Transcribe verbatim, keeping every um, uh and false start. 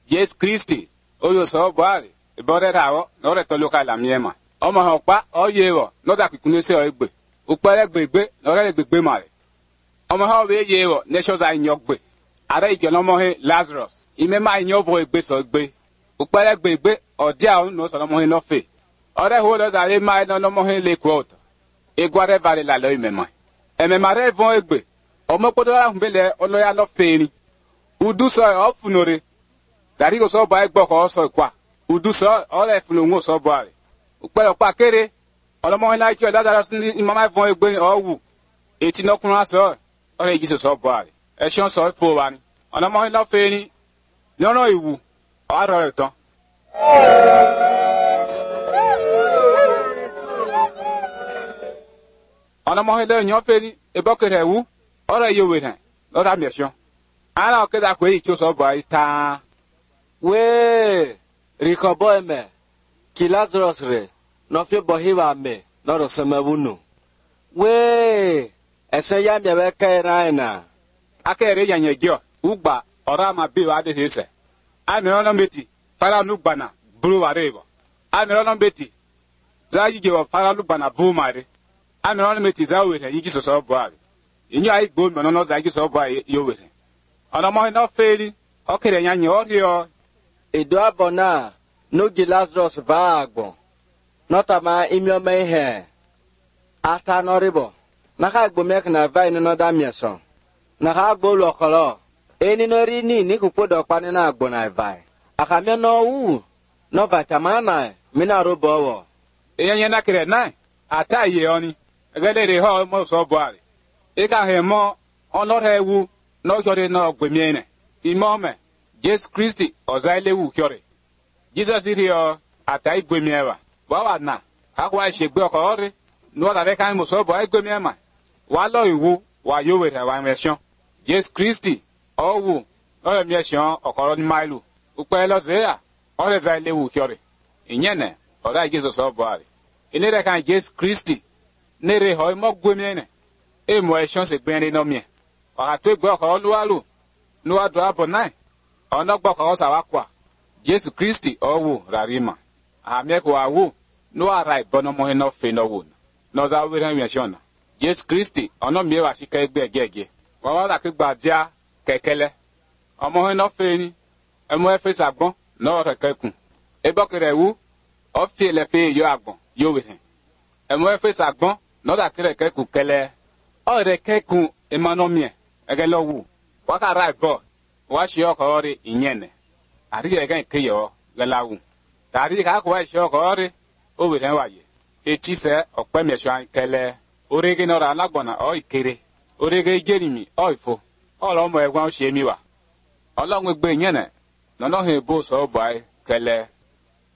Yes Christi oyo so boare ibore rawo no re to local amiema omo han pa oyewo no da kikunu se ogbe upere gbegbe no re gbegbe mare omo ha we yewo ne so za nyogbe ara ike no mo he Lazarus ime ma nyovo egbe so gbe upere gbegbe odia o no so no mo he no fe ore ho lo za le ma no mo he le quote egware vale la lo ime ma eme mare von egbe omo podora humbele oloya no fe ni udu so ofunore dari go so ba egbo ko so kwa udu so ole funu ngo so ba upere pa kere olomo na ki Lazarus ni mama von egbe owu eti no kun aso ore Jesus so ba e shon so fo wa ni olomo na fe ni lono iwu aro etan olomo le nyon fe ni e bokere wu ore yewe han lo da mi shon ara o ke da ko yi cho so ba ita we rikobo eme ki Lazarus re no fi bohiwa me no ro semabunu we ese ya mi be kai raina akere yanye gyo ugba ora ma bi wa de se ami ono beti fara nu gbana buru warebo ami ono beti za yige wa fara nu gbana bu mare ami ono beti za were yi Jesus obo ari inyo ai gbo me no za Jesus obo ari yo were ona mo no feri okere yanye orio edo abona no gi Lazarus va agbon notama imioma ihe ata noribo na ka gbo mek na vai no da mieso na ka gbo lo kolo eni no ri ni ni kupodo pa ni na agbo na vai aka me no wu no vitamina mi na robo wo eyan na kire na ata ye oni egele re ho mo so bo ari e ka he mo onore wu no yore no gbemiene imo me Jesus Christi ozaile wu kyore Jesus diri o ata igwemiewa wa wa na akwa segbe okore no da be kan mo so bo igwemiema wa lo iwu wa yo were wa mission Jesus Christi owu o mission okoro ni mailu upe lo zea o zaile wu kyore inyene ora Jesus obo ari inere kan Jesus Christi nere ho mo gwemiene e mo mission se gbe ni no mi wa to gbe okoro luwalu no adu abonai ona gba ko sa wa kwa Jesus Christi owu rarima amie ko awu no ara ibono mo no fe no wo no za we ran mission Jesus Christi ona mi wa sika egbe egege wa wa la ke gba dia kekele omo no fe ni e mo e fe sagbon no re kekun e bokere wu o fi le fe yo agbon yo we e mo e fe sagbon no da kere kekun kele o re kekun e ma no mi ege lo wu wa ka ra ibo wa shi okori inyene ari ege ke yo galawu dari ka ko shi okori o we ran waye eti se ope mi shan kele orege no ra lagbona o ikere orege jerimi o ifo olo mo egwan o se mi wa Ọlọ́run gbe yẹn na no no he bo so bai kele